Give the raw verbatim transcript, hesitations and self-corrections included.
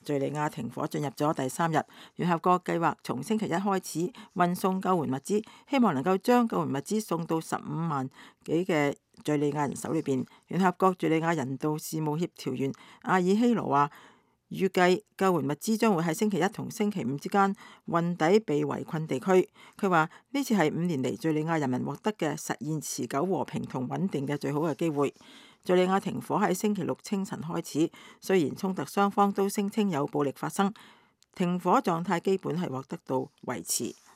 敘利亞停火進入咗第三日，聯合國計劃從星期一開始運送救援物資，希望能夠將救援物資送到十五萬幾嘅敘利亞人手裏邊。聯合國敘利亞人道事務協調員阿爾希羅話，預計救援物資將會喺星期一同星期五之間運抵被圍困地區。佢話呢次係五年嚟敘利亞人民獲得嘅實現持久和平同穩定嘅最好嘅機會。敘利亞停火喺星期六清晨開始，雖然衝突雙方都聲稱有暴力發生，停火狀態基本係獲得到維持。